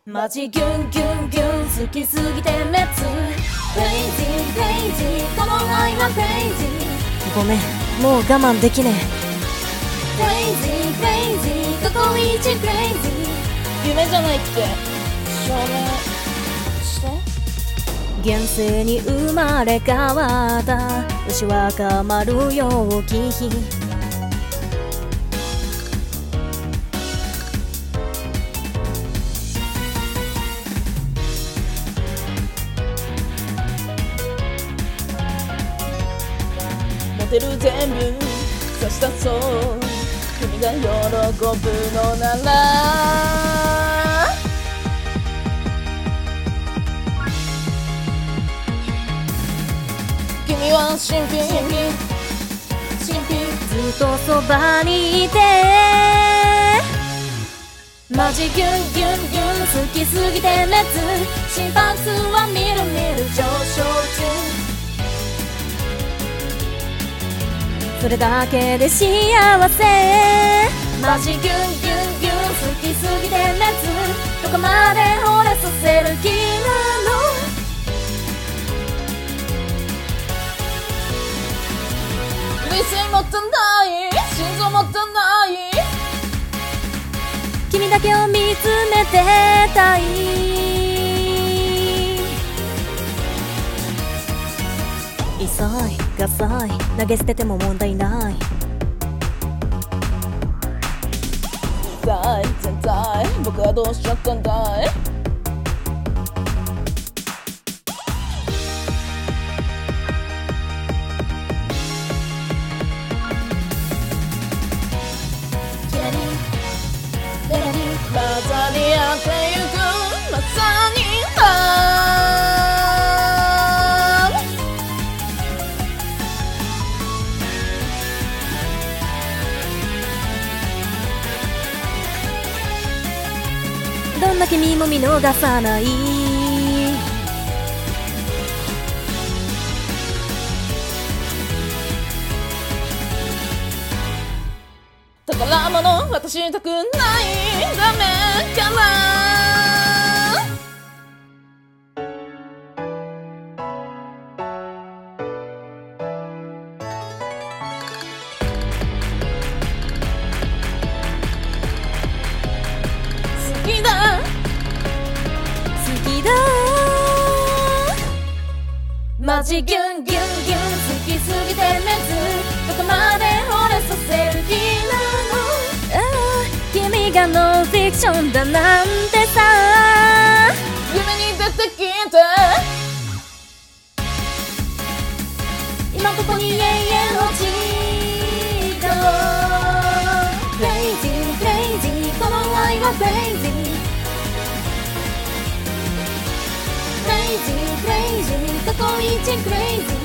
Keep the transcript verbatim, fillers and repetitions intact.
マジギュンギュンギュン好きすぎて滅 Crazy crazy この愛は Crazy ごめん、もう我慢できね Crazy crazy 過去一 Crazy 夢じゃないって証明してえ。現世に生まれ変わった牛若丸陽気モテる全部差し出そう君が喜ぶのなら君は新品新品ずっとそばにいてマジギュンギュンギュン好きすぎて滅心拍数はみるみる上昇中それだけで幸せマジギュンギュンギュン好きすぎて滅どこまで惚れさせる気なの理性持ってない心臓持ってない君だけを見つめてたい急いガサイ投げ捨てても問題ない痛い全体僕はどうしちゃったんだい混ざり合ってゆくまさにあどんな君も見逃さない宝物渡したくないダメから好きだ好きだマジギュンギュンギュン好きすぎて滅どこまで惚れさせる気なのああ君がノンフィクションだなんてさ夢に出てきて今ここに永遠落ちた Crazy crazy この愛は Crazy Crazy crazy 過去一 Crazy